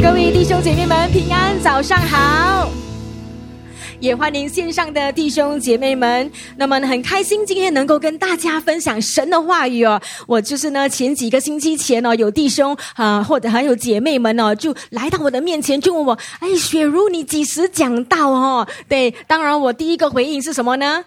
各位弟兄姐妹们平安，早上好。也欢迎线上的弟兄姐妹们，那么很开心今天能够跟大家分享神的话语哦。我就是呢前几个星期前哦，有弟兄或者还有姐妹们哦，就来到我的面前就问我，雪茹你几时讲道哦？对，当然我第一个回应是什么呢？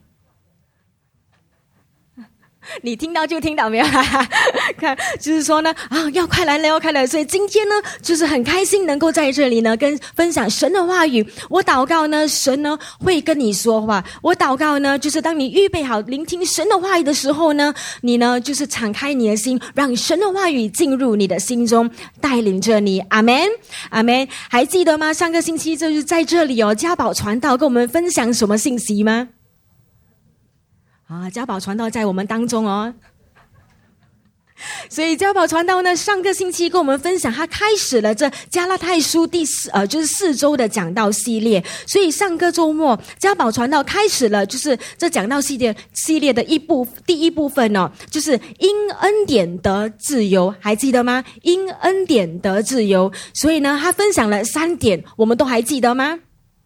你听到就听到没有？看，就是说呢，要快来了，要快来了。所以今天呢，就是很开心能够在这里呢，跟分享神的话语。我祷告呢，神呢会跟你说话。我祷告呢，就是当你预备好聆听神的话语的时候呢，你呢就是敞开你的心，让神的话语进入你的心中，带领着你。阿们，阿们。还记得吗？上个星期就是在这里哦，家宝传道跟我们分享什么信息吗？家宝传道在我们当中哦，所以家宝传道呢，上个星期跟我们分享，他开始了这加拉太书就是4周的讲道系列。所以上个周末，家宝传道开始了就是这讲道系列的第一部分哦，就是因恩典得自由，还记得吗？因恩典得自由。所以呢，他分享了3点，我们都还记得吗？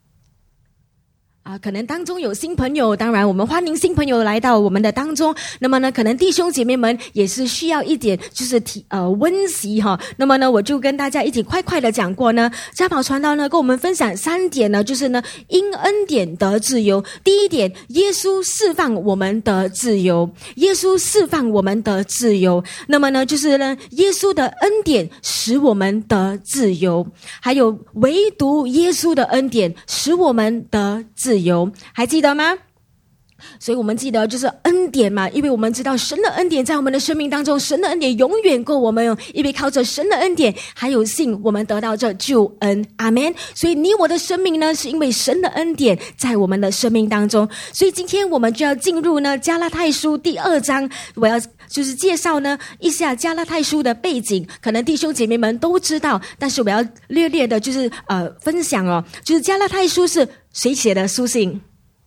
可能当中有新朋友，当然我们欢迎新朋友来到我们的当中。那么呢，可能弟兄姐妹们也是需要一点就是温习哈。那么呢，我就跟大家一起快快的讲过呢，家宝传道呢跟我们分享3点呢，就是呢因恩典得自由。第一点，耶稣释放我们的自由，耶稣释放我们的自由。那么呢，就是呢耶稣的恩典使我们得自由，还有唯独耶稣的恩典使我们得自由，还记得吗？所以我们记得就是恩典嘛，因为我们知道神的恩典在我们的生命当中，神的恩典永远够我们用，因为靠着神的恩典还有信，我们得到这救恩。阿们。所以你我的生命呢，是因为神的恩典在我们的生命当中。所以今天我们就要进入呢加拉太书第2章，我要就是介绍呢一下加拉太书的背景，可能弟兄姐妹们都知道，但是我要略略的就是分享哦，就是加拉太书是谁写的书信？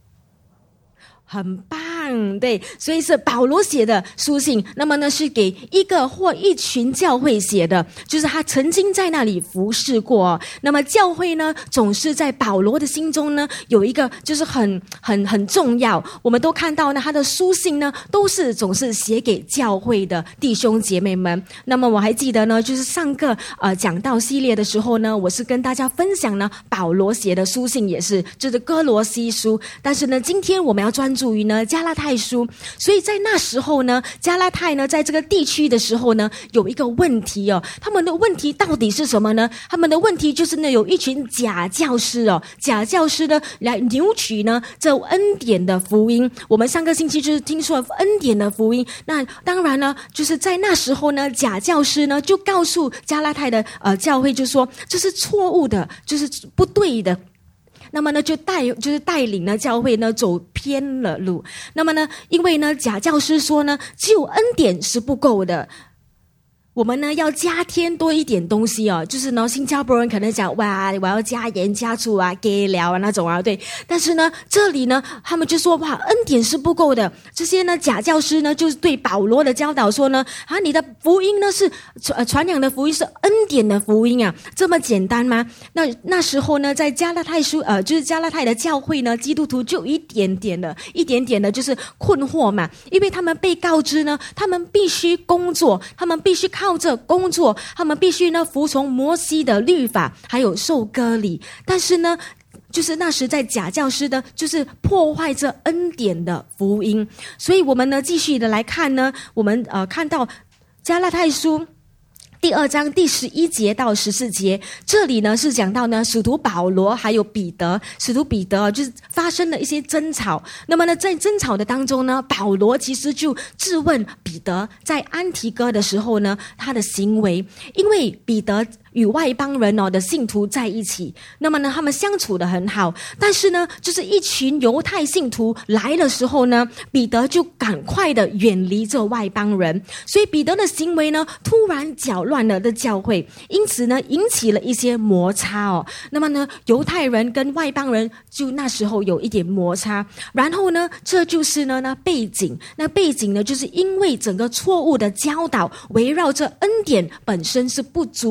很棒，对，所以是保罗写的书信。那么呢，是给一个或一群教会写的，就是他曾经在那里服侍过。那么教会呢，总是在保罗的心中呢，有一个就是很重要。我们都看到呢，他的书信呢，总是写给教会的弟兄姐妹们。那么我还记得呢，就是上个讲道系列的时候呢，我是跟大家分享呢，保罗写的书信也是，就是哥罗西书。但是呢，今天我们要专注于呢加拉太书。所以在那时候呢，加拉太呢在这个地区的时候呢，有一个问题哦，他们的问题到底是什么呢？他们的问题就是呢，有一群假教师哦，假教师呢来扭曲呢这恩典的福音。我们上个星期就是听说恩典的福音，那当然呢，就是在那时候呢，假教师呢就告诉加拉太的教会，就说这是错误的，就是不对的。那么呢，就是带领呢教会呢走偏了路。那么呢，因为呢假教师说呢，只有恩典是不够的，我们呢要加添多一点东西哦，就是呢新加坡人可能讲哇，我要加盐加醋啊，给料啊那种啊，对。但是呢，这里呢他们就说哇，恩典是不够的。这些呢假教师呢，就是对保罗的教导说呢，你的福音呢是传扬的福音是恩典的福音啊，这么简单吗？那时候呢，在加拉太书就是加拉太的教会呢，基督徒就一点点的就是困惑嘛，因为他们被告知呢，他们必须工作，他们必须靠着工作，他们必须呢服从摩西的律法，还有受割礼。但是呢，就是那时在假教师的，就是破坏这恩典的福音。所以我们呢继续的来看呢，我们看到加拉太书第2章第11节到14节，这里呢是讲到呢使徒保罗还有使徒彼得就是发生了一些争吵。那么呢，在争吵的当中呢，保罗其实就质问彼得在安提哥的时候呢，他的行为，因为彼得与外邦人的信徒在一起，那么呢他们相处得很好，但是呢就是一群犹太信徒来的时候呢，彼得就赶快的远离这外邦人，所以彼得的行为呢突然搅乱了的教会，因此呢引起了一些摩擦哦。那么呢犹太人跟外邦人就那时候有一点摩擦，然后呢这就是呢背景呢就是因为整个错误的教导围绕着恩典本身是不足够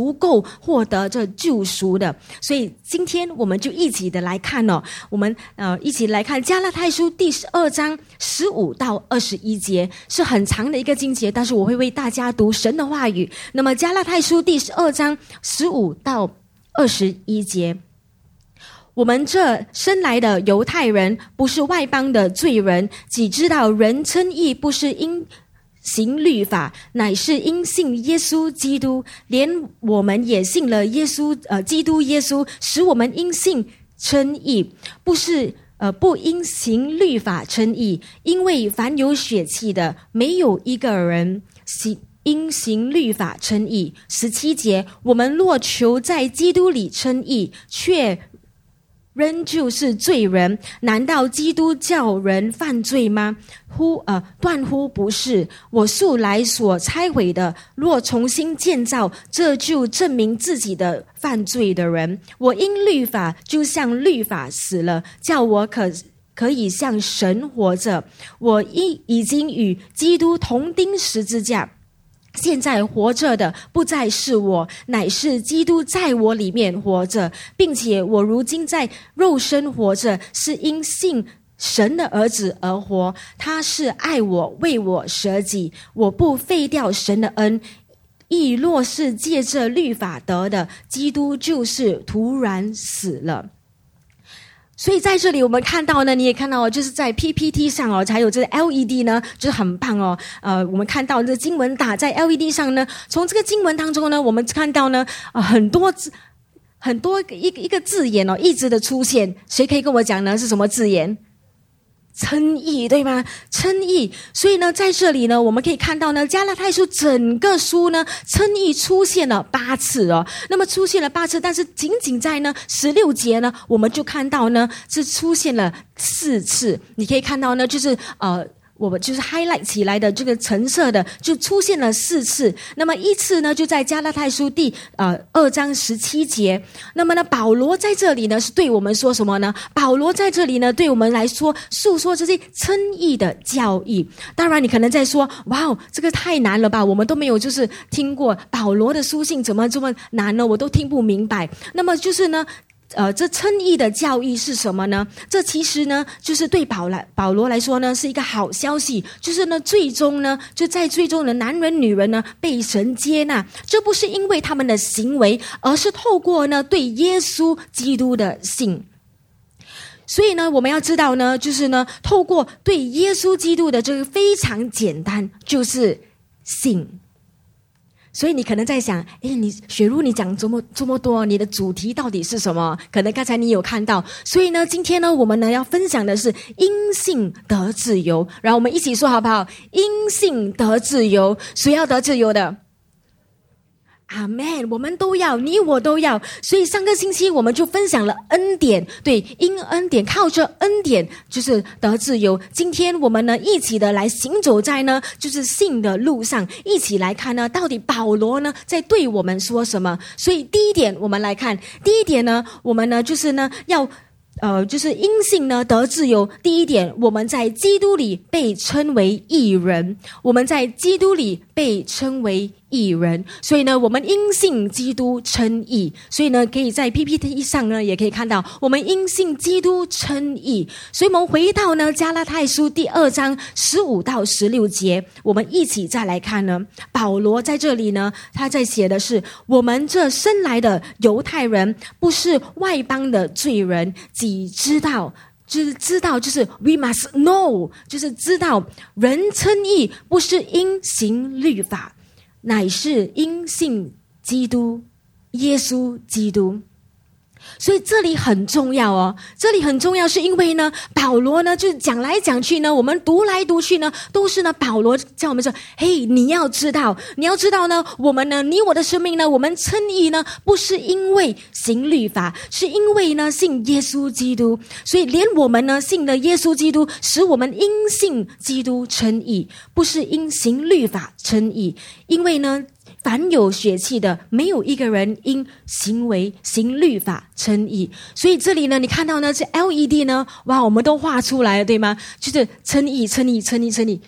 获得这救赎的。所以今天我们就一起的来看哦，我们一起来看加拉太书第12章15到21节，是很长的一个经节，但是我会为大家读神的话语。那么加拉太书第12章15到21节，我们这生来的犹太人，不是外邦的罪人，只知道人称义不是因行律法，乃是因信耶稣基督，连我们也信了基督耶稣，使我们因信称义，不因行律法称义，因为凡有血气的，没有一个人因行律法称义。17节，我们若求在基督里称义，却仍旧是罪人，难道基督叫人犯罪吗？断乎不是。我素来所拆毁的，若重新建造，这就证明自己的犯罪的人。我因律法就像律法死了，叫我可以向神活着。我已经与基督同钉十字架，现在活着的不再是我，乃是基督在我里面活着，并且我如今在肉身活着，是因信神的儿子而活。他是爱我，为我舍己，我不废掉神的恩。义若是借着律法得的，基督就是突然死了。所以在这里我们看到呢，你也看到就是在 PPT 上哦，还有这个 LED 呢，就是很棒哦。我们看到这经文打在 LED 上呢，从这个经文当中呢，我们看到呢，很多一个字眼哦，一直的出现。谁可以跟我讲呢？是什么字眼？称义，对吗？称义。所以呢，在这里呢，我们可以看到呢，加拉太书整个书呢，称义出现了8次哦。那么出现了8次，但是仅仅在呢16节呢，我们就看到呢是出现了4次。你可以看到呢，就是我们就是 highlight 起来的这个橙色的，就出现了4次。那么一次呢，就在加拉太书第2章17节。那么呢，保罗在这里呢是对我们说什么呢？保罗在这里呢对我们来说诉说这些称义的教义。当然你可能在说，哇，这个太难了吧，我们都没有就是听过保罗的书信怎么这么难呢？我都听不明白。那么就是呢这称义的教义是什么呢？这其实呢，就是对保罗来说呢，是一个好消息，就是呢，最终呢，就在最终的男人女人呢，被神接纳，这不是因为他们的行为，而是透过呢，对耶稣基督的信。所以呢，我们要知道呢，就是呢，透过对耶稣基督的这个非常简单，就是信。所以你可能在想，雪茹你讲这么多，你的主题到底是什么？可能刚才你有看到。所以呢，今天呢，我们呢要分享的是因信得自由。然后我们一起说好不好？因信得自由。谁要得自由的？阿们，我们都要，你我都要。所以上个星期我们就分享了恩典，对，因恩典，靠着恩典就是得自由。今天我们呢一起的来行走在呢就是信的路上，一起来看呢到底保罗呢在对我们说什么。所以第一点我们来看，第一点呢我们呢就是呢要就是因信呢得自由。第一点，我们在基督里被称为义人，我们在基督里被称为义人。所以呢，我们因信基督称义。所以呢，可以在 PPT 上呢也可以看到，我们因信基督称义。所以我们回到呢加拉太书第2章15到16节，我们一起再来看呢，保罗在这里呢，他在写的是我们这生来的犹太人，不是外邦的罪人，只知道就是 we must know， 就是知道人称义不是因行律法，乃是因信基督耶稣基督。所以这里很重要哦，这里很重要是因为呢，保罗呢就讲来讲去呢，我们读来读去呢，都是呢保罗叫我们说，嘿，你要知道呢，我们呢，你我的生命呢，我们称义呢，不是因为行律法，是因为呢信耶稣基督。所以连我们呢信的耶稣基督，使我们因信基督称义，不是因行律法称义。因为呢，凡有血气的，没有一个人因行为行律法称义。所以这里呢，你看到呢，这 LED 呢，哇，我们都画出来了，对吗？就是称义，就是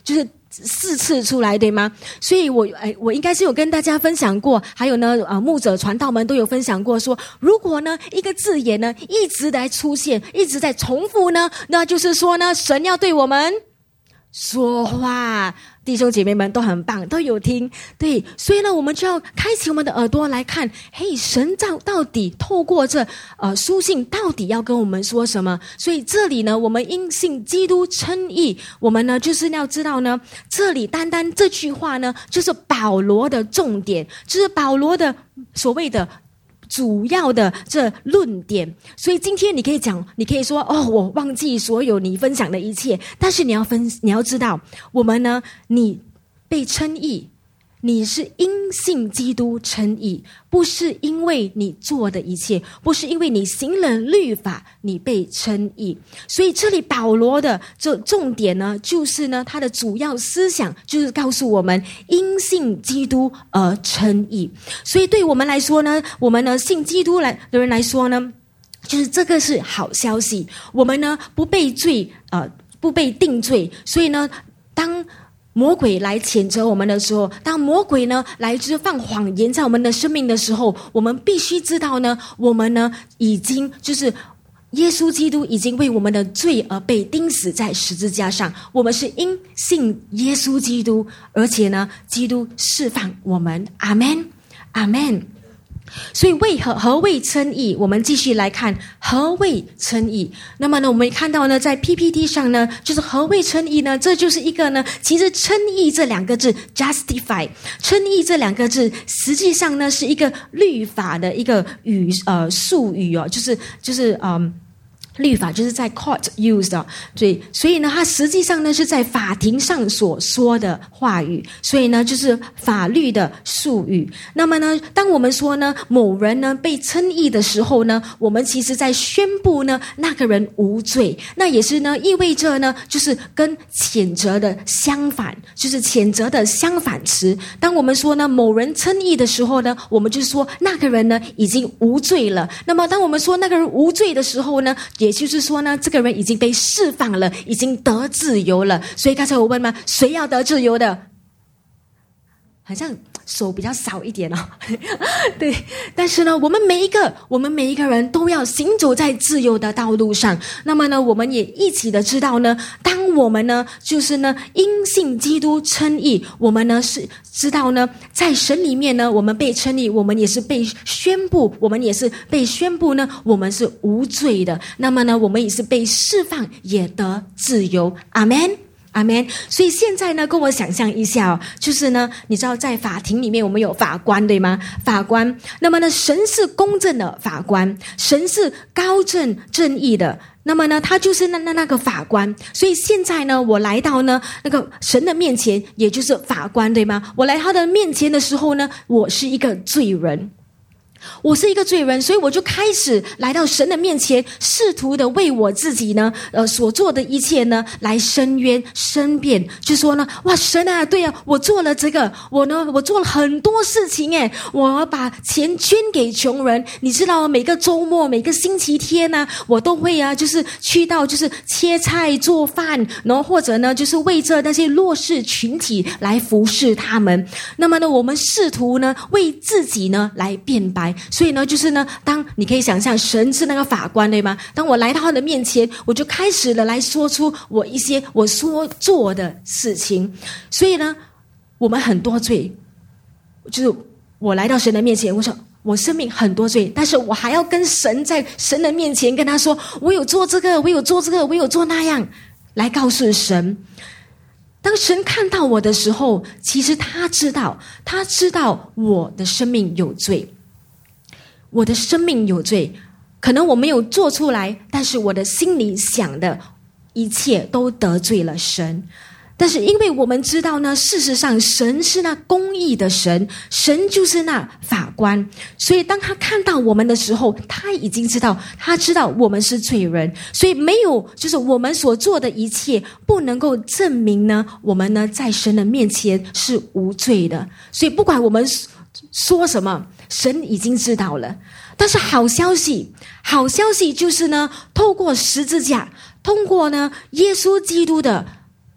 4次出来，对吗？所以我应该是有跟大家分享过，还有呢牧者传道们都有分享过说，如果呢一个字眼呢一直在出现，一直在重复呢，那就是说呢神要对我们说话。弟兄姐妹们都很棒，都有听。对，所以呢我们就要开启我们的耳朵来看，嘿，神到底透过这书信到底要跟我们说什么。所以这里呢我们因信基督称义，我们呢就是要知道呢，这里单单这句话呢就是保罗的重点，就是保罗的所谓的主要的这论点。所以今天你可以说我忘记所有你分享的一切，但是你要知道，我们呢，你被称义，你是因信基督称义，不是因为你做的一切，不是因为你行了律法你被称义。所以这里保罗的这重点呢，就是呢他的主要思想就是告诉我们因信基督而称义。所以对我们来说呢，我们呢信基督的人来说呢，就是这个是好消息，我们呢不被定罪。所以呢当魔鬼来谴责我们的时候，当魔鬼呢来放谎言在我们的生命的时候，我们必须知道呢，我们呢已经就是耶稣基督已经为我们的罪而被钉死在十字架上，我们是因信耶稣基督，而且呢基督释放我们。阿们，阿们。所以何谓称义，我们继续来看何谓称义。那么呢我们看到呢在 PPT 上呢，就是何谓称义呢，这就是一个呢，其实称义这两个字 justify， 称义这两个字实际上呢是一个律法的一个术语就是律法就是在 court used 的，所以呢它实际上呢是在法庭上所说的话语，所以呢就是法律的术语。那么呢当我们说呢某人呢被称义的时候呢，我们其实在宣布呢那个人无罪，那也是呢意味着呢就是跟谴责的相反，就是谴责的相反词。当我们说呢某人称义的时候呢，我们就说那个人呢已经无罪了。那么当我们说那个人无罪的时候呢，也就是说呢这个人已经被释放了，已经得自由了。所以刚才我问吗，谁要得自由的？好像手比较少一点哦。对，但是呢我们每一个人都要行走在自由的道路上。那么呢我们也一起的知道呢，当我们呢就是呢因信基督称义，我们呢是知道呢在神里面呢我们被称义，我们也是被宣布呢我们是无罪的。那么呢我们也是被释放，也得自由。阿们，阿们。所以现在呢跟我想象一下哦，就是呢你知道在法庭里面我们有法官，对吗？法官，那么呢神是公正的法官，神是高正正义的，那么呢他就是那个法官。所以现在呢我来到呢那个神的面前，也就是法官，对吗？我来他的面前的时候呢，我是一个罪人，所以我就开始来到神的面前，试图的为我自己呢所做的一切呢来申冤申辩，就说呢哇神啊，对啊，我做了这个，我做了很多事情耶，我把钱捐给穷人，你知道每个周末每个星期天呢我都会就是去到就是切菜做饭，然后或者呢就是为着那些弱势群体来服侍他们。那么呢我们试图呢为自己呢来辩白。所以呢就是呢当你可以想象神是那个法官，对吗？当我来到他的面前，我就开始了来说出我一些我所做的事情。所以呢我们很多罪，就是我来到神的面前，我说我生命很多罪，但是我还要跟神在神的面前跟他说我有做这个，我有做这个，我有做那样，来告诉神。当神看到我的时候，其实他知道我的生命有罪，我的生命有罪，可能我没有做出来，但是我的心里想的一切都得罪了神。但是因为我们知道呢，事实上神是那公义的神，神就是那法官，所以当他看到我们的时候，他已经知道我们是罪人，所以没有就是我们所做的一切不能够证明呢我们呢在神的面前是无罪的。所以不管我们说什么，神已经知道了。但是好消息就是呢透过十字架，通过呢耶稣基督的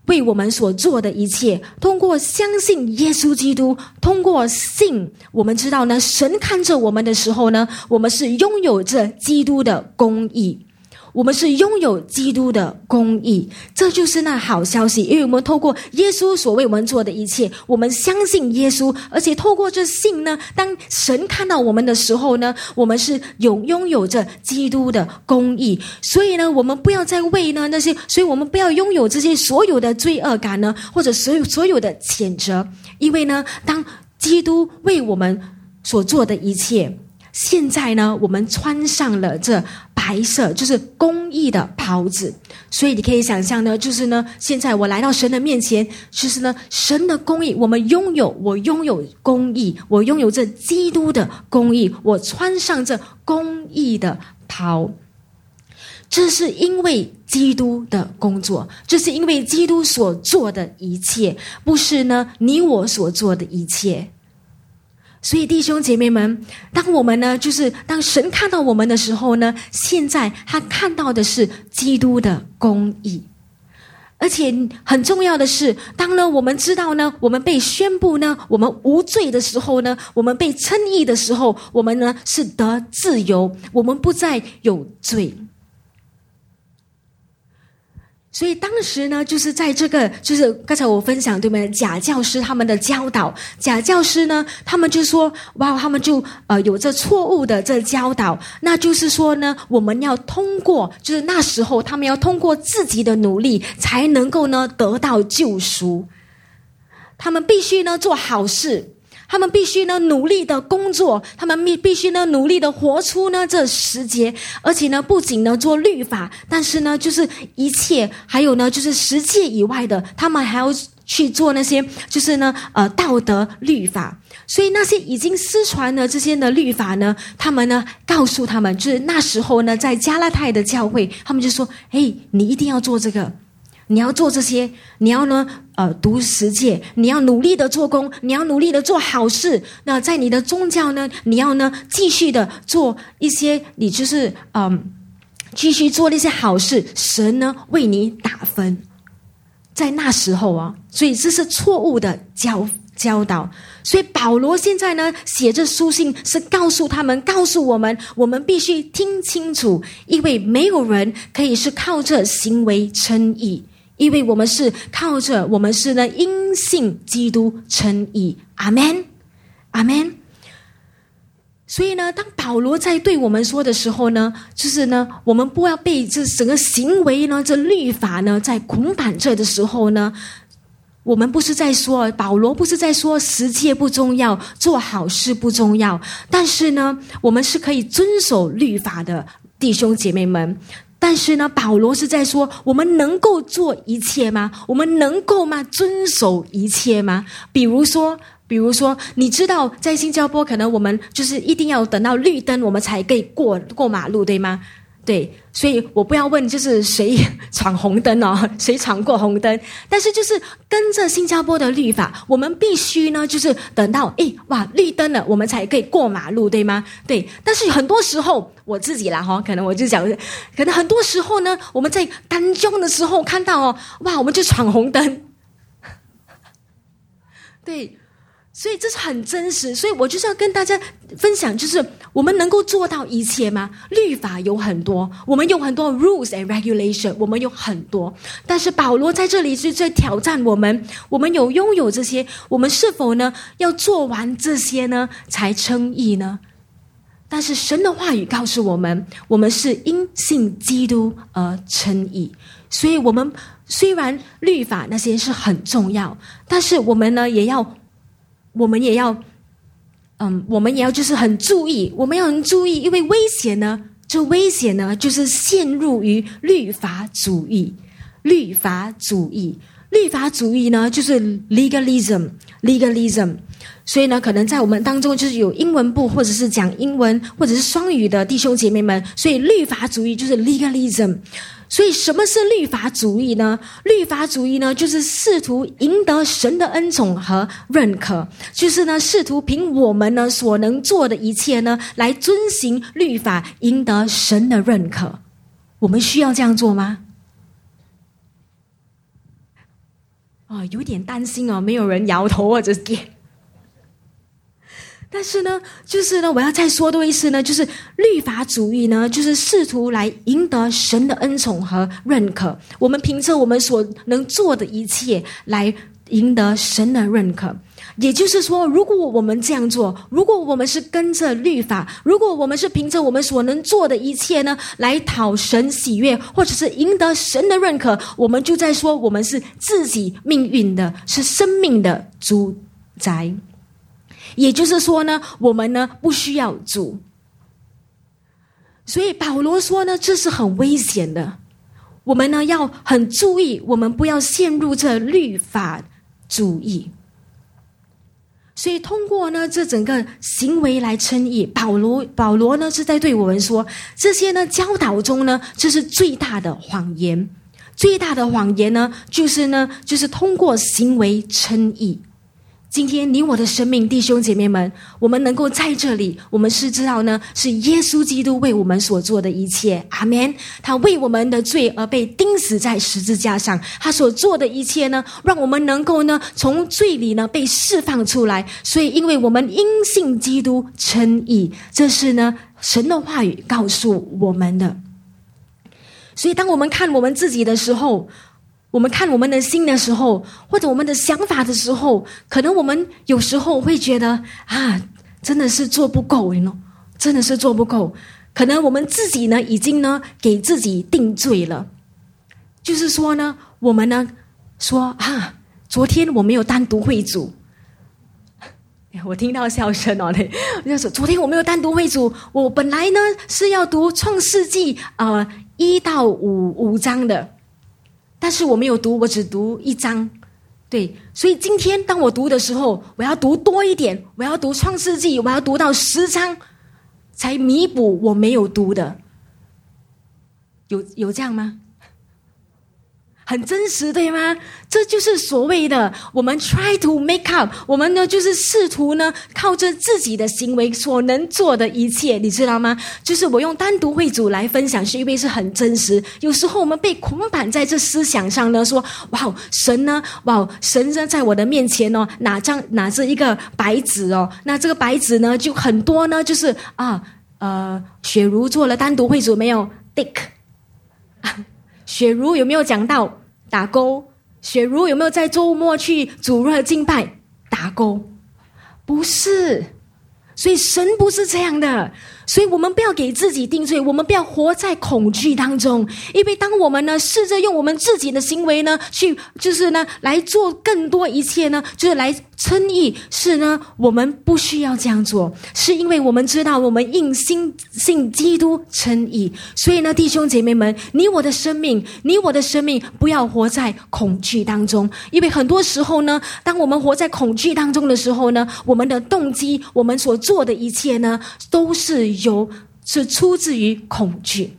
为我们所做的一切，通过相信耶稣基督，通过信，我们知道呢，神看着我们的时候呢，我们是拥有着基督的公义。我们是拥有基督的公义，这就是那好消息。因为我们透过耶稣所为我们做的一切，我们相信耶稣，而且透过这信呢，当神看到我们的时候呢，我们是拥有着基督的公义。所以呢，我们不要再为呢那些，所以我们不要拥有这些所有的罪恶感呢，或者所有的谴责。因为呢，当基督为我们所做的一切，现在呢，我们穿上了这白色，就是公义的袍子。所以你可以想象呢，就是呢，现在我来到神的面前，就是呢，神的公义，我拥有公义，我拥有这基督的公义，我穿上这公义的袍。这是因为基督的工作，这是因为基督所做的一切，不是呢你我所做的一切。所以弟兄姐妹们，当我们呢，就是当神看到我们的时候呢，现在他看到的是基督的公义。而且很重要的是，当呢我们知道呢，我们被宣布呢我们无罪的时候呢，我们被称义的时候，我们呢是得自由，我们不再有罪。所以当时呢，就是在这个，就是刚才我分享对吗？假教师他们的教导，假教师呢，他们就说，哇，他们就有这错误的这教导，那就是说呢，我们要通过，就是那时候他们要通过自己的努力，才能够呢得到救赎。他们必须呢做好事。他们必须呢努力的工作，他们必须呢努力的活出呢这10节，而且呢不仅呢做律法，但是呢就是一切，还有呢就是10诫以外的，他们还要去做那些就是呢道德律法。所以那些已经失传的这些的律法呢，他们呢告诉他们，就是那时候呢在加拉太的教会，他们就说，嘿，你一定要做这个，你要做这些，你要呢读10诫，你要努力的做工，你要努力的做好事。那在你的宗教呢，你要呢继续的做一些，你就是继续做那些好事，神呢为你打分。在那时候啊，所以这是错误的教导。所以保罗现在呢写这书信，是告诉他们，告诉我们，我们必须听清楚，因为没有人可以是靠着行为称义，因为我们是靠着，我们是呢因信基督称义。阿们，阿们。所以呢，当保罗在对我们说的时候呢，就是呢，我们不要被这整个行为呢，这律法呢，在捆绑着的时候呢，我们不是在说，保罗不是在说10诫不重要，做好事不重要，但是呢，我们是可以遵守律法的，弟兄姐妹们。但是呢，保罗是在说，我们能够做一切吗？我们能够吗？遵守一切吗？比如说，你知道，在新加坡，可能我们就是一定要等到绿灯，我们才可以过马路，对吗？对，所以我不要问就是谁闯红灯哦，谁闯过红灯，但是就是跟着新加坡的律法，我们必须呢就是等到绿灯了，我们才可以过马路，对吗？对，但是很多时候我自己啦可能我就讲，可能很多时候呢，我们在单中的时候看到我们就闯红灯，对。所以这是很真实，所以我就是要跟大家分享，就是我们能够做到一切吗？律法有很多，我们有很多 rules and regulation， 我们有很多，但是保罗在这里是在挑战我们，我们拥有这些，我们是否呢要做完这些呢才称义呢？但是神的话语告诉我们，我们是因信基督而称义。所以我们虽然律法那些是很重要，但是我们也要就是很注意，我们要很注意，因为危险呢就是陷入于律法主义。律法主义呢就是 legalism。所以呢，可能在我们当中就是有英文部或者是讲英文或者是双语的弟兄姐妹们，所以律法主义就是 legalism。所以什么是律法主义呢？律法主义呢，就是试图赢得神的恩宠和认可，就是呢，试图凭我们呢所能做的一切呢，来遵行律法，赢得神的认可。我们需要这样做吗？ 有点担心没有人摇头或者是点。但是呢，就是呢，我要再说多一次呢，就是律法主义呢，就是试图来赢得神的恩宠和认可。我们凭着我们所能做的一切来赢得神的认可。也就是说，如果我们这样做，如果我们是跟着律法，如果我们是凭着我们所能做的一切呢，来讨神喜悦，或者是赢得神的认可，我们就在说我们是自己命运的，是生命的主宰。也就是说呢，我们呢不需要主。所以保罗说呢，这是很危险的。我们呢要很注意，我们不要陷入这律法主义。所以通过呢这整个行为来称义，保罗呢是在对我们说，这些呢教导中呢，这是最大的谎言。最大的谎言呢，就是通过行为称义。今天你我的生命，弟兄姐妹们，我们能够在这里，我们是知道呢，是耶稣基督为我们所做的一切。阿们。他为我们的罪而被钉死在十字架上，他所做的一切呢，让我们能够呢从罪里呢被释放出来。所以因为我们因信基督称义，这是呢神的话语告诉我们的。所以当我们看我们自己的时候，我们看我们的心的时候，或者我们的想法的时候，可能我们有时候会觉得真的是做不够，真的是做不够。可能我们自己呢已经呢给自己定罪了，就是说呢，我们呢说昨天我没有单独会主。我听到笑声我就说昨天我没有单独会主，我本来呢是要读创世纪1到5章的，但是我没有读，我只读1章。对，所以今天当我读的时候，我要读多一点，我要读创世纪，我要读到10章，才弥补我没有读的。有这样吗？很真实，对吗？这就是所谓的我们 try to make up， 我们呢就是试图呢靠着自己的行为所能做的一切，你知道吗？就是我用单独会主来分享，是因为是很真实。有时候我们被捆绑在这思想上呢，说神呢在我的面前拿着一个白纸那这个白纸呢就很多呢，就是雪茹做了单独会主没有 ？Dick。雪茹有没有讲到打勾？雪茹有没有在周末去主日敬拜打勾？不是。所以神不是这样的，所以我们不要给自己定罪，我们不要活在恐惧当中。因为当我们呢试着用我们自己的行为呢去就是呢来做更多一切呢，就是来称义，是呢我们不需要这样做，是因为我们知道我们因信基督称义。所以呢弟兄姐妹们，你我的生命不要活在恐惧当中。因为很多时候呢，当我们活在恐惧当中的时候呢，我们的动机，我们所做的一切呢，都是出自于恐惧。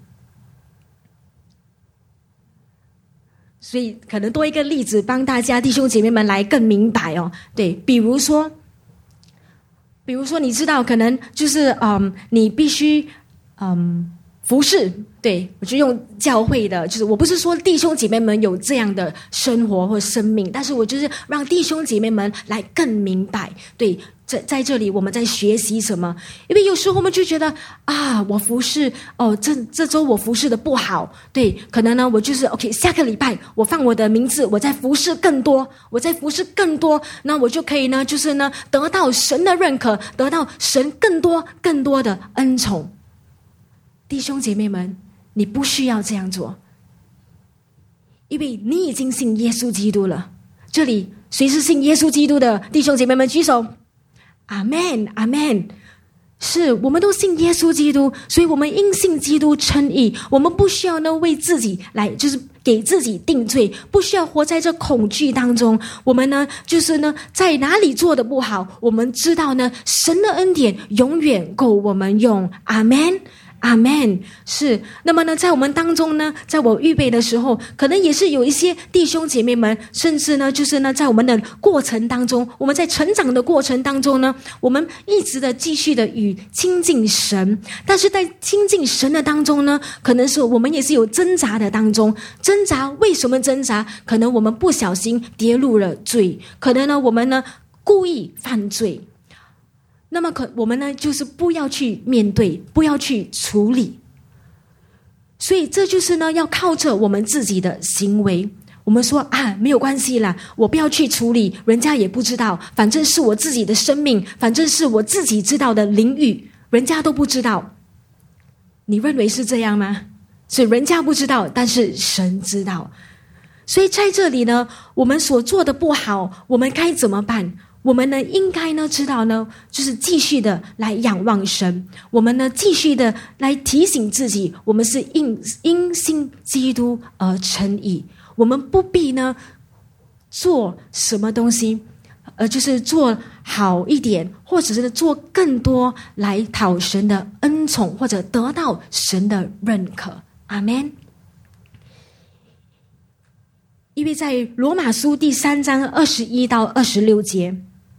所以可能多一个例子帮大家弟兄姐妹们来更明白对，比如说你知道可能就是你必须服侍，对，我就用教会的，就是我不是说弟兄姐妹们有这样的生活或生命，但是我就是让弟兄姐妹们来更明白，对，在这里我们在学习什么。因为有时候我们就觉得我服侍这周我服侍的不好，对，可能呢我就是 OK， 下个礼拜我放我的名字，我再服侍更多，那我就可以呢就是呢得到神的认可，得到神更多的恩宠。弟兄姐妹们，你不需要这样做，因为你已经信耶稣基督了。这里谁是信耶稣基督的弟兄姐妹们举手。阿们，阿们。是，我们都信耶稣基督，所以我们因信基督称义。我们不需要呢为自己来就是给自己定罪，不需要活在这恐惧当中。我们呢就是呢在哪里做的不好，我们知道呢神的恩典永远够我们用。阿们， 阿们。是，那么呢，在我们当中呢，在我预备的时候，可能也是有一些弟兄姐妹们，甚至呢，就是呢，在我们的过程当中，我们在成长的过程当中呢，我们一直的继续的与亲近神，但是在亲近神的当中呢，可能是我们也是有挣扎的当中，挣扎为什么挣扎？可能我们不小心跌入了罪，可能呢，我们呢故意犯罪。那么我们呢，就是不要去面对，不要去处理。所以这就是呢，要靠着我们自己的行为。我们说没有关系啦，我不要去处理，人家也不知道，反正是我自己的生命，反正是我自己知道的领域，人家都不知道。你认为是这样吗？所以人家不知道，但是神知道。所以在这里呢，我们所做的不好，我们该怎么办？我们呢，应该呢知道呢，就是继续的来仰望神。我们呢，继续的来提醒自己，我们是因信基督而称义。我们不必呢做什么东西，就是做好一点，或者是做更多来讨神的恩宠，或者得到神的认可。阿们。因为在罗马书第3章21到26节。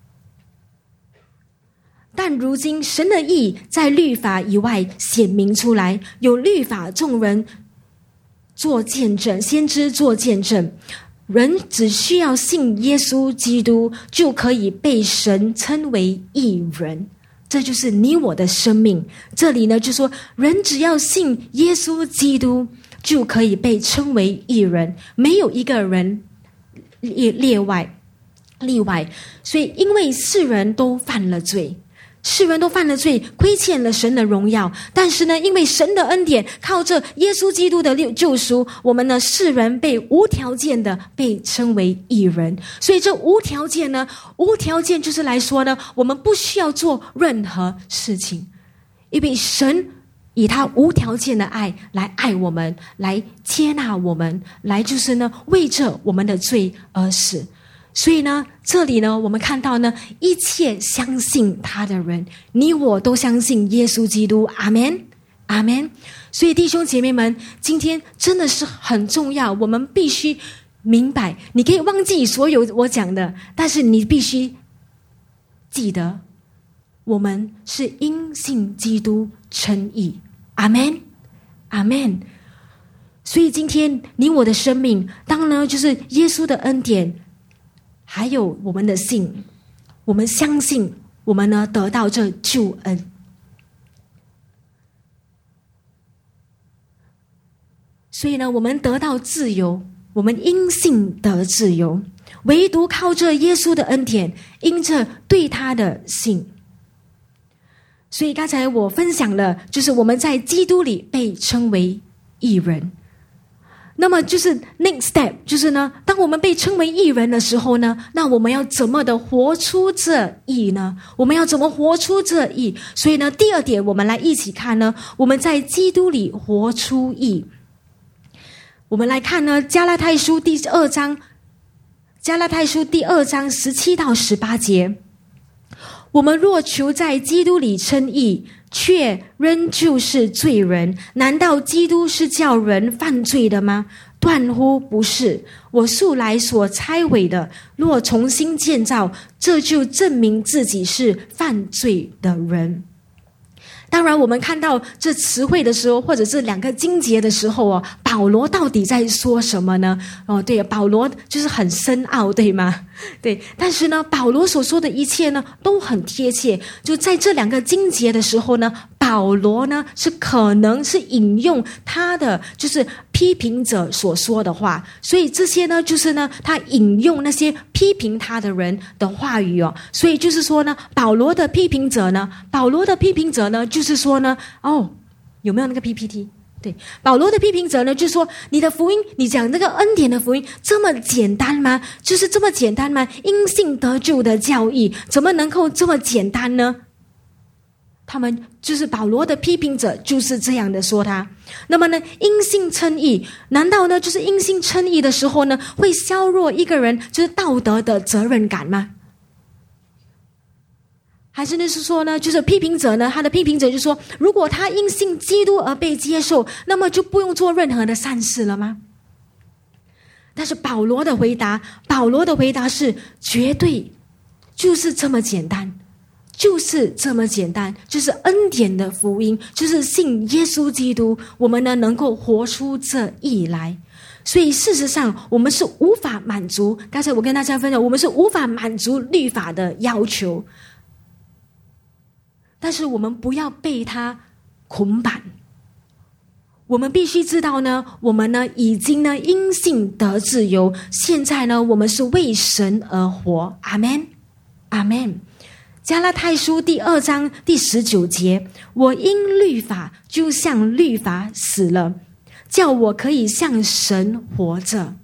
但如今神的义在律法以外显明出来，有律法众人做见证，先知做见证，人只需要信耶稣基督，就可以被神称为义人。这就是你我的生命。这里呢，就说人只要信耶稣基督，就可以被称为义人，没有一个人例外。所以因为世人都犯了罪，亏欠了神的荣耀。但是呢，因为神的恩典，靠着耶稣基督的救赎，我们呢世人被无条件的被称为义人。所以这无条件就是来说呢，我们不需要做任何事情，因为神以他无条件的爱来爱我们，来接纳我们，来就是呢为着我们的罪而死。所以呢，这里呢，我们看到呢，一切相信他的人，你我都相信耶稣基督。阿们，阿们。所以弟兄姐妹们，今天真的是很重要，我们必须明白，你可以忘记所有我讲的，但是你必须记得，我们是因信基督称义。阿们，阿们。所以今天你我的生命，当然就是耶稣的恩典，还有我们的信，我们相信，我们呢得到这救恩。所以呢，我们得到自由，我们因信得自由，唯独靠着耶稣的恩典，因着对他的信。所以刚才我分享了，就是我们在基督里被称为义人。那么就是 next step， 就是呢，当我们被称为义人的时候呢，那我们要怎么的活出这义呢？我们要怎么活出这义？所以呢，第二点我们来一起看呢，我们在基督里活出义。我们来看呢，加拉太书第2章17到18节。我们若求在基督里称义，却仍旧是罪人，难道基督是叫人犯罪的吗？断乎不是。我素来所拆毁的，若重新建造，这就证明自己是犯罪的人。当然我们看到这词汇的时候，或者是两个经节的时候保罗到底在说什么呢？对，保罗就是很深奥，对吗？对，但是呢，保罗所说的一切呢都很贴切。就在这两个经节的时候呢，保罗呢是可能是引用他的就是批评者所说的话，所以这些呢就是呢他引用那些批评他的人的话语所以就是说呢，保罗的批评者呢就是说呢，有没有那个 PPT？对，保罗的批评者呢，就说你的福音，你讲这个恩典的福音这么简单吗？就是这么简单吗？因信得救的教义怎么能够这么简单呢？他们就是保罗的批评者，就是这样的说他。那么呢，因信称义，难道呢就是因信称义的时候呢，会削弱一个人就是道德的责任感吗？ 还是是说呢，就是批评者呢，他的批评者就说，如果他因信基督而被接受，那么就不用做任何的善事了吗？但是保罗的回答是绝对就是这么简单，就是这么简单，就是恩典的福音，就是信耶稣基督，我们呢能够活出这义来。所以事实上我们是无法满足，刚才我跟大家分享，我们是无法满足律法的要求，但是我们不要被它捆绑。我们必须知道呢，我们呢已经呢因信得自由，现在呢我们是为神而活。阿们，阿们。加拉太书第2章第19节，我因律法就像律法死了，叫我可以向神活着。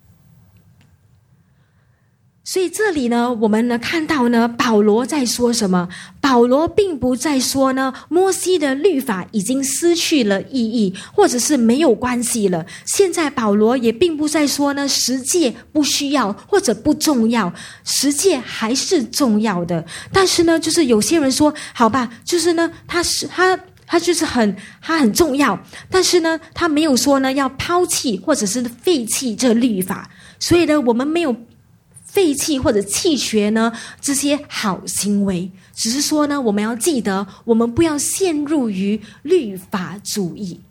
所以这里呢，我们呢看到呢，保罗在说什么？保罗并不在说呢，摩西的律法已经失去了意义，或者是没有关系了。现在保罗也并不在说呢，十诫不需要或者不重要，十诫还是重要的。但是呢，就是有些人说，好吧，就是呢，他就是他很重要，但是呢，他没有说呢要抛弃或者是废弃这律法。所以呢，我们没有废弃或者弃绝呢这些好行为，只是说呢，我们要记得，我们不要陷入于律法主义。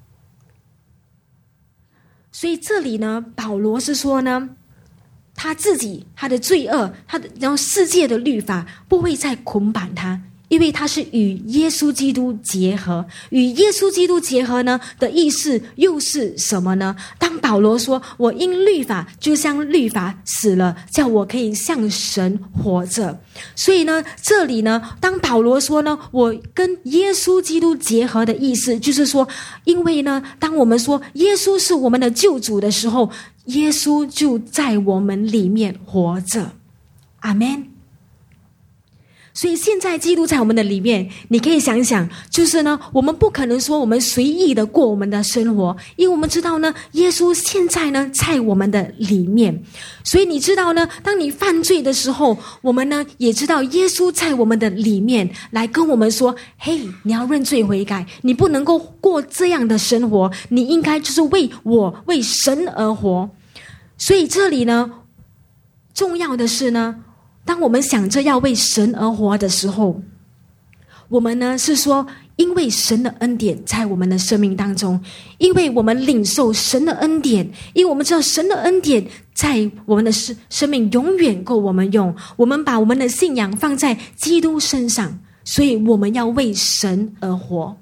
所以这里呢，保罗是说呢，他自己他的罪恶，然后世界的律法不会再捆绑他，因为他是与耶稣基督结合。与耶稣基督结合呢的意思又是什么呢？当保罗说，我因律法就像律法死了，叫我可以向神活着。所以呢，这里呢，当保罗说呢，我跟耶稣基督结合的意思，就是说，因为呢，当我们说耶稣是我们的救主的时候，耶稣就在我们里面活着。阿们。所以现在基督在我们的里面，你可以想想，就是呢，我们不可能说我们随意的过我们的生活，因为我们知道呢，耶稣现在呢在我们的里面。所以你知道呢，当你犯罪的时候，我们呢也知道耶稣在我们的里面来跟我们说，嘿，你要认罪悔改，你不能够过这样的生活，你应该就是为神而活。所以这里呢，重要的是呢，当我们想着要为神而活的时候，我们呢是说，因为神的恩典在我们的生命当中，因为我们领受神的恩典，因为我们知道神的恩典在我们的生命永远够我们用，我们把我们的信仰放在基督身上，所以我们要为神而活。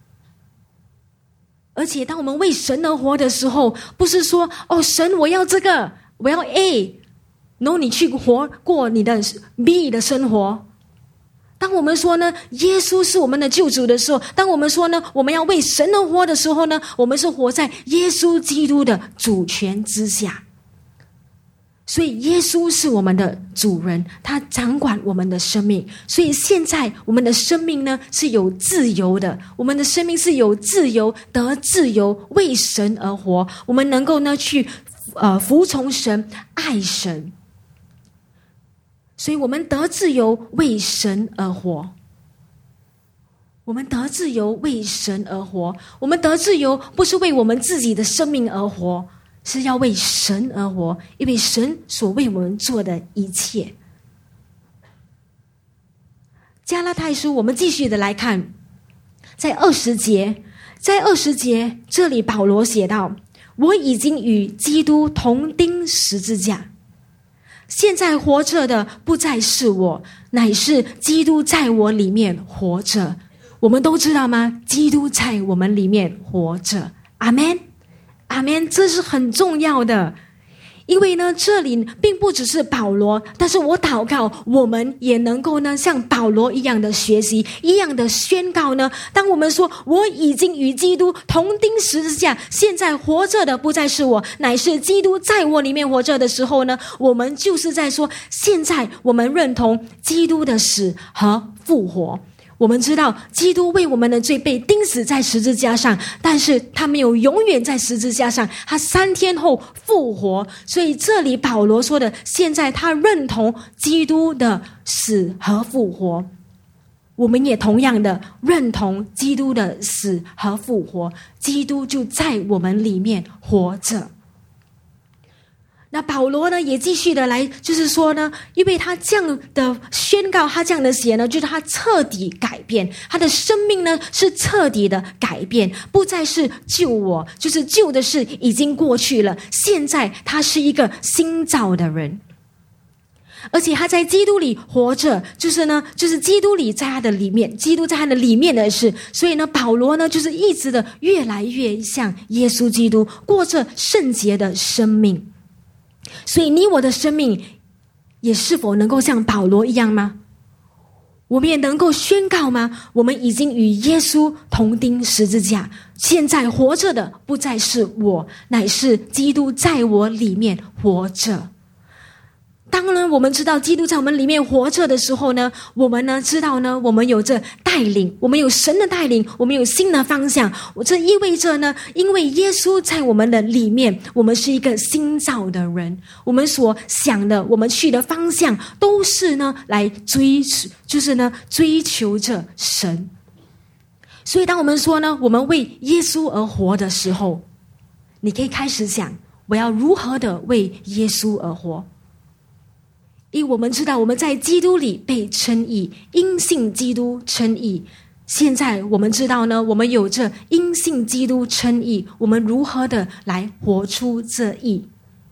而且当我们为神而活的时候，不是说，哦，神我要这个，我要 A，然后你去过你的 B 的生活。当我们说呢，耶稣是我们的救主的时候，当我们说呢，我们要为神而活的时候呢，我们是活在耶稣基督的主权之下。所以耶稣是我们的主人，他掌管我们的生命。所以现在我们的生命呢是有自由的，我们的生命是有自由，得自由，为神而活。我们能够呢去服从神，爱神。所以我们得自由，为神而活。我们得自由，为神而活。我们得自由，不是为我们自己的生命而活，是要为神而活，因为神所为我们做的一切。加拉太书，我们继续的来看，在20节这里保罗写道，我已经与基督同钉十字架，现在活着的不再是我，乃是基督在我里面活着。我们都知道吗？基督在我们里面活着。阿们，阿们，这是很重要的。因为呢，这里并不只是保罗，但是我祷告我们也能够呢像保罗一样的学习，一样的宣告呢，当我们说我已经与基督同钉十字架，现在活着的不再是我，乃是基督在我里面活着的时候呢，我们就是在说，现在我们认同基督的死和复活。我们知道基督为我们的罪被钉死在十字架上，但是他没有永远在十字架上，他3天后复活。所以这里保罗说的，现在他认同基督的死和复活。 我们也同样的认同基督的死和复活，基督就在我们里面活着。那保罗呢，也继续的来，就是说呢，因为他这样的宣告，他这样的写呢，就是他彻底改变他的生命呢，是彻底的改变，不再是旧我，就是旧的事已经过去了，现在他是一个新造的人，而且他在基督里活着，就是基督里在他的里面，基督在他的里面的事。所以呢，保罗呢，就是一直的越来越像耶稣基督，过着圣洁的生命。所以你我的生命也是否能够像保罗一样吗？我们也能够宣告吗？我们已经与耶稣同钉十字架，现在活着的不再是我，乃是基督在我里面活着。当然我们知道基督在我们里面活着的时候呢，我们呢知道呢，我们有着带领，我们有神的带领，我们有新的方向。这意味着呢，因为耶稣在我们的里面，我们是一个新造的人，我们所想的，我们去的方向都是呢来追求着神。所以当我们说呢，我们为耶稣而活的时候，你可以开始想，我要如何的为耶稣而活。因为我们知道我们在基督里被称义，因信基督称义。现在我们知道呢，我们有着因信基督称义，我们如何的来活出这义。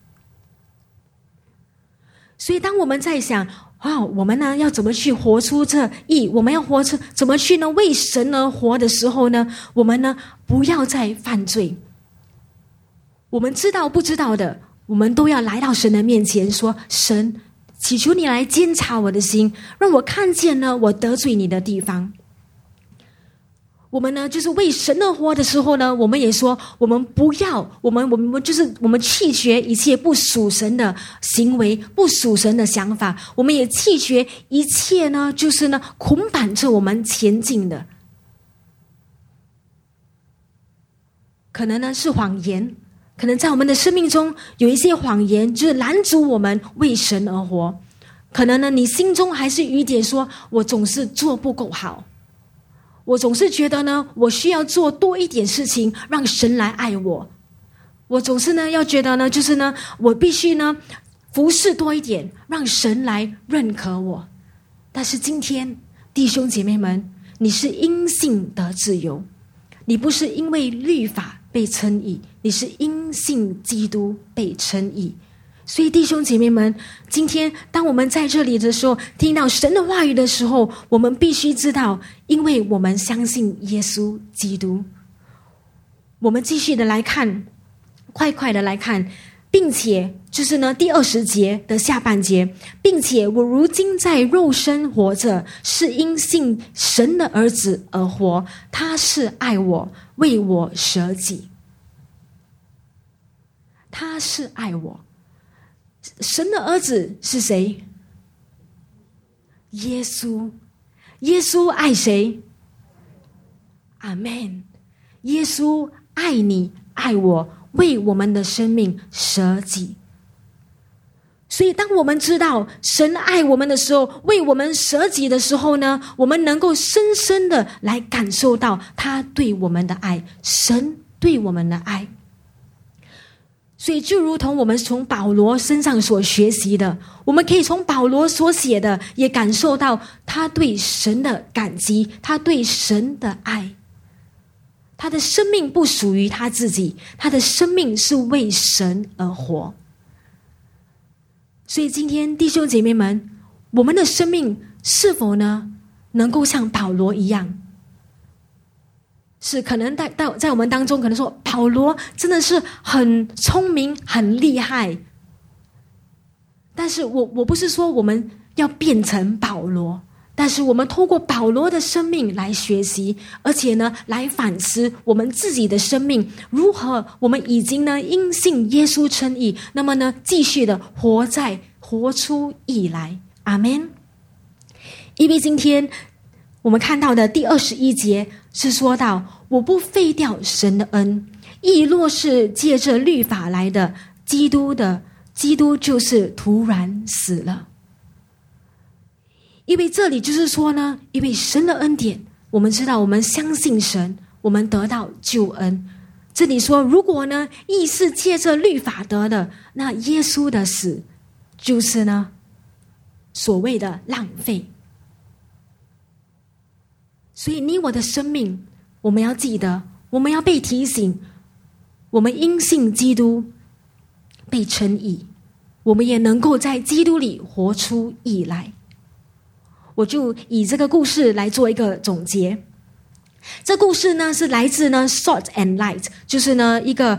所以当我们在想我们呢要怎么去活出这义，我们要活出怎么去呢为神而活的时候呢，我们呢不要再犯罪。我们知道不知道的，我们都要来到神的面前说，神，祈求你来监察我的心，让我看见呢我得罪你的地方。我们呢就是为神而活的时候呢，我们也说我们不要，我们弃绝一切不属神的行为，不属神的想法，我们也弃绝一切呢就是呢捆绑着我们前进的，可能呢是谎言，可能在我们的生命中有一些谎言，就是拦阻我们为神而活。可能呢，你心中还是有一点说，我总是做不够好，我总是觉得呢，我需要做多一点事情，让神来爱我。我总是呢，要觉得呢，就是呢，我必须呢，服侍多一点，让神来认可我。但是今天，弟兄姐妹们，你是因信得自由，你不是因为律法被称义，你是因信基督被称义。所以弟兄姐妹们，今天当我们在这里的时候，听到神的话语的时候，我们必须知道，因为我们相信耶稣基督。我们继续的来看，快的来看，并且就是呢第20节的下半节，并且我如今在肉身活着，是因信神的儿子而活，他是爱我，为我舍己。他是爱我。神的儿子是谁？耶稣。耶稣爱谁？阿们。耶稣爱你，爱我，为我们的生命舍己。所以当我们知道神爱我们的时候，为我们舍己的时候呢，我们能够深深的来感受到他对我们的爱，神对我们的爱。所以就如同我们从保罗身上所学习的，我们可以从保罗所写的也感受到他对神的感激，他对神的爱。他的生命不属于他自己，他的生命是为神而活。所以今天弟兄姐妹们，我们的生命是否呢能够像保罗一样？是可能在我们当中可能说，保罗真的是很聪明很厉害，但是我不是说我们要变成保罗，但是我们透过保罗的生命来学习，而且呢来反思我们自己的生命如何，我们已经呢因信耶稣称义，那么呢继续的活出义来。阿们。因为今天我们看到的第21节是说到，我不废掉神的恩，义若是借着律法来的，基督就是突然死了。 因为这里就是说呢，因为神的恩典，我们知道我们相信神，我们得到救恩。这里说，如果呢义是借着律法得的，那耶稣的死就是呢所谓的浪费。所以你我的生命，我们要记得，我们要被提醒，我们因信基督被称义，我们也能够在基督里活出义来。我就以这个故事来做一个总结。这故事呢是来自呢 Salt and Light， 就是呢一个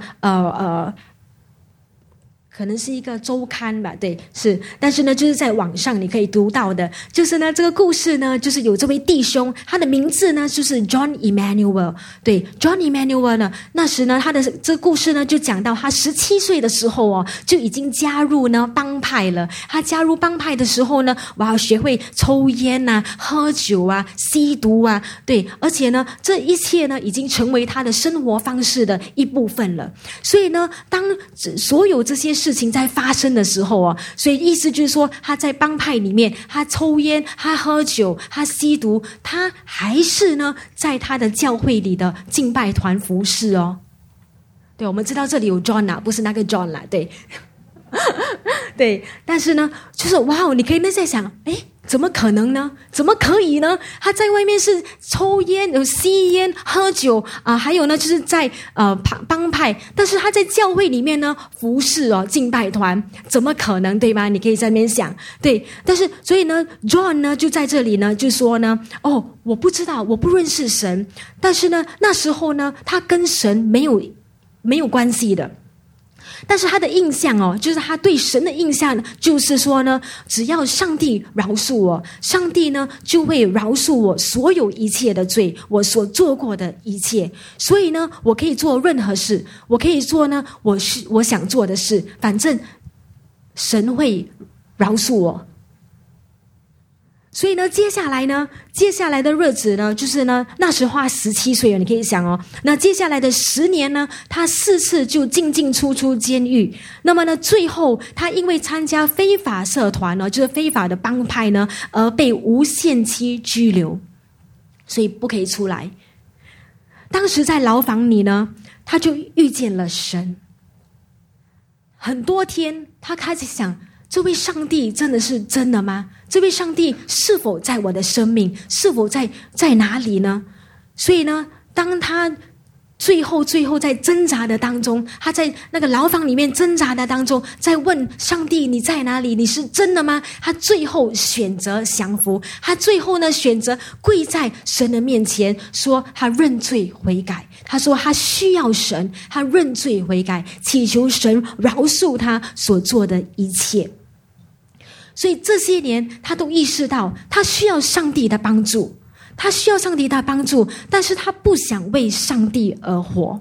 可能是一个周刊吧，对，是，但是呢，就是在网上你可以读到的，就是呢，这个故事呢，就是有这位弟兄，他的名字呢就是 John Emmanuel， 对 ，John Emmanuel 呢，那时呢，他的这个故事呢，就讲到他17岁的时候哦，就已经加入呢帮派了。他加入帮派的时候呢，哇，学会抽烟啊、喝酒啊、吸毒啊，对，而且呢，这一切呢，已经成为他的生活方式的一部分了。所以呢，当所有这些事情在发生的时候啊，所以意思就是说，他在帮派里面，他抽烟，他喝酒，他吸毒，他还是呢在他的教会里的敬拜团服侍哦。对，我们知道这里有 John 啊，不是那个 John 啦，对，对，但是呢，就是哇，你可以那在想，诶，怎么可能呢？怎么可以呢？他在外面是抽烟、有吸烟、喝酒啊、还有呢，就是在帮派，但是他在教会里面呢服侍哦，敬拜团，怎么可能，对吗？你可以在那边想，对，但是所以呢 ，John 呢就在这里呢就说呢，哦，我不知道，我不认识神，但是呢，那时候呢，他跟神没有关系的。但是他的印象哦，就是他对神的印象，就是说呢，只要上帝饶恕我，上帝呢就会饶恕我所有一切的罪，我所做过的一切。所以呢，我可以做任何事，我可以做呢我想做的事，反正神会饶恕我。所以呢，接下来的日子呢，就是呢，那时候他17岁了，你可以想哦，那接下来的10年呢，他4次就进出监狱。那么呢，最后他因为参加非法社团呢，就是非法的帮派呢，而被无限期拘留，所以不可以出来。当时在牢房里呢，他就遇见了神。很多天，他开始想，这位上帝真的是真的吗？这位上帝是否在我的生命？是否在哪里呢？所以呢，当他最后在挣扎的当中，他在那个牢房里面挣扎的当中，在问上帝你在哪里？你是真的吗？他最后选择降服，他最后呢选择跪在神的面前，说他认罪悔改。他说他需要神，他认罪悔改，祈求神饶恕他所做的一切。所以这些年他都意识到他需要上帝的帮助，他需要上帝的帮助，但是他不想为上帝而活。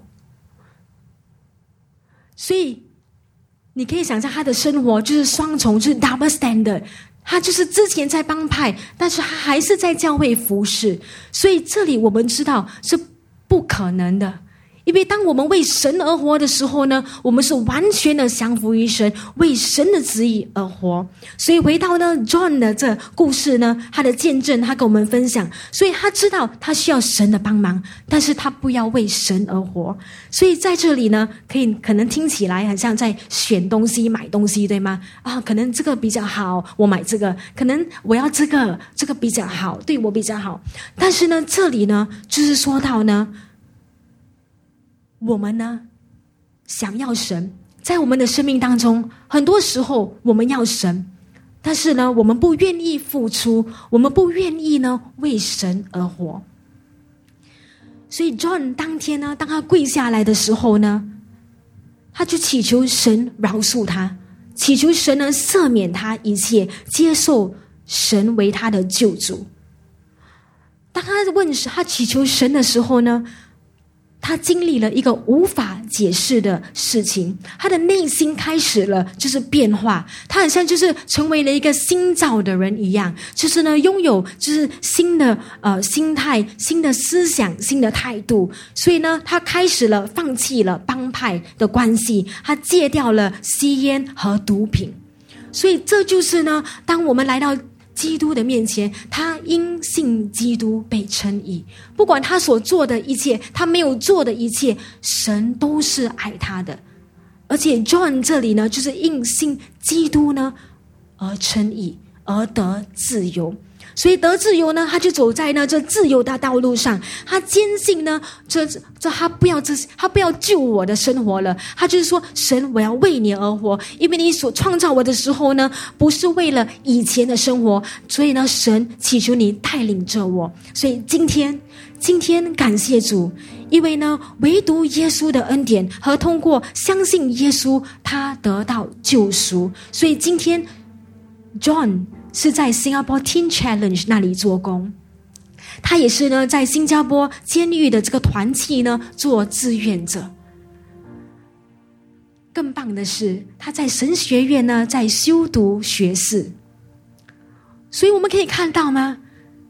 所以你可以想象他的生活就是双重，就是 double standard。他就是之前在帮派，但是他还是在教会服侍。所以这里我们知道是不可能的。因为当我们为神而活的时候呢，我们是完全的降服于神，为神的旨意而活。所以回到呢 John 的这故事呢，他的见证，他跟我们分享，所以他知道他需要神的帮忙，但是他不要为神而活。所以在这里呢，可能听起来很像在选东西买东西，对吗？啊，可能这个比较好，我买这个；可能我要这个比较好，对我比较好。但是呢，这里呢，就是说到呢，我们呢想要神，在我们的生命当中，很多时候我们要神，但是呢我们不愿意付出，我们不愿意呢为神而活。所以 John 当天呢，当他跪下来的时候呢，他就祈求神饶恕他，祈求神呢赦免他一切，接受神为他的救主。当他祈求神的时候呢，他经历了一个无法解释的事情，他的内心开始了就是变化，他很像就是成为了一个新造的人一样，就是呢拥有就是新的心态、新的思想、新的态度。所以呢，他开始了放弃了帮派的关系，他戒掉了吸烟和毒品。所以这就是呢，当我们来到基督的面前，他因信基督被称义。不管他所做的一切，他没有做的一切，神都是爱他的。而且 John 这里呢，就是因信基督呢而称义，而得自由。所以得自由呢，他就走在呢这自由的道路上。他坚信呢，他不要救我的生活了。他就是说，神，我要为你而活，因为你所创造我的时候呢，不是为了以前的生活，所以呢，神祈求你带领着我。所以今天感谢主，因为呢，唯独耶稣的恩典和通过相信耶稣，他得到救赎。所以今天 John 是在 Singapore Teen Challenge 那里做工，他也是呢在新加坡监狱的这个团契呢做志愿者。更棒的是，他在神学院呢在修读学士。所以我们可以看到吗，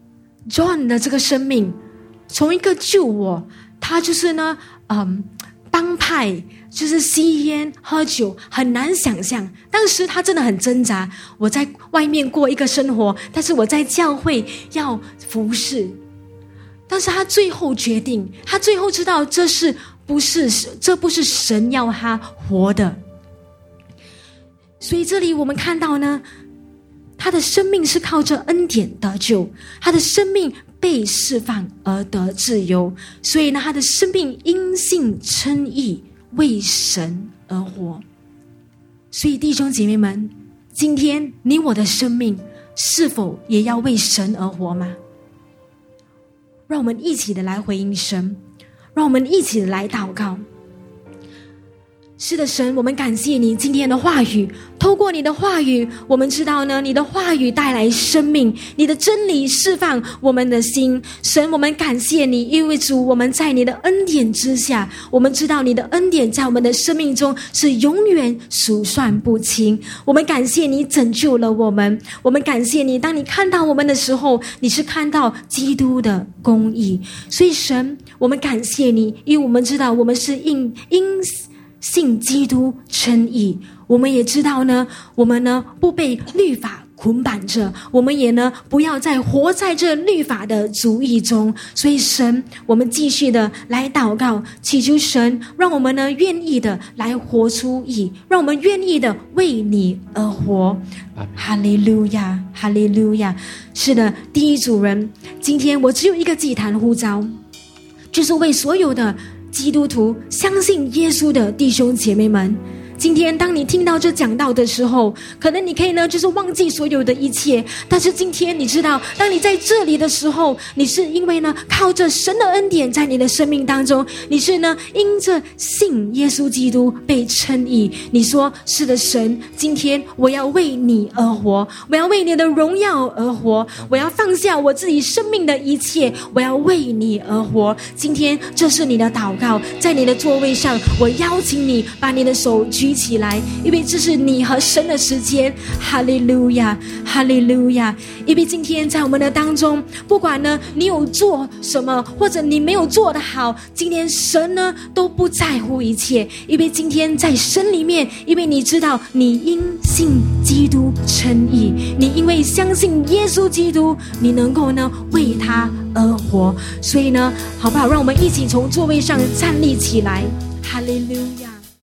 John 的这个生命，从一个救我，他就是呢帮派，就是吸烟喝酒，很难想象。当时他真的很挣扎，我在外面过一个生活，但是我在教会要服侍。但是他最后决定，他最后知道这不是神要他活的。所以这里我们看到呢，他的生命是靠着恩典得救，他的生命被释放而得自由。所以呢，他的生命因信称义，为神而活。所以弟兄姐妹们，今天你我的生命是否也要为神而活吗？让我们一起的来回应神，让我们一起的来祷告。是的，神，我们感谢你今天的话语，透过你的话语，我们知道呢，你的话语带来生命，你的真理释放我们的心。神，我们感谢你，因为主，我们在你的恩典之下，我们知道你的恩典在我们的生命中是永远数算不清。我们感谢你拯救了我们，我们感谢你，当你看到我们的时候，你是看到基督的公义。所以神，我们感谢你，因为我们知道我们是因信基督称义。我们也知道呢，我们呢不被律法捆绑着，我们也呢不要再活在这律法的主意中。所以神，我们继续的来祷告，祈求神让我们呢愿意的来活出义，让我们愿意的为你而活。哈利路亚，哈利路亚。是的，第一主人，今天我只有一个祭坛呼召，就是为所有的基督徒相信耶稣的弟兄姐妹们，今天当你听到这讲道的时候，可能你可以呢就是忘记所有的一切，但是今天你知道，当你在这里的时候，你是因为呢靠着神的恩典在你的生命当中，你是呢因着信耶稣基督被称义。你说是的，神，今天我要为你而活，我要为你的荣耀而活，我要放下我自己生命的一切，我要为你而活。今天这是你的祷告，在你的座位上，我邀请你把你的手举起来，因为这是你和神的时间。哈利路亚，哈利路亚。因为今天在我们的当中，不管呢你有做什么，或者你没有做得好，今天神呢都不在乎一切。因为今天在神里面，因为你知道你因信基督称义，你因为相信耶稣基督，你能够呢为他而活。所以呢，好不好，让我们一起从座位上站立起来。哈利路亚。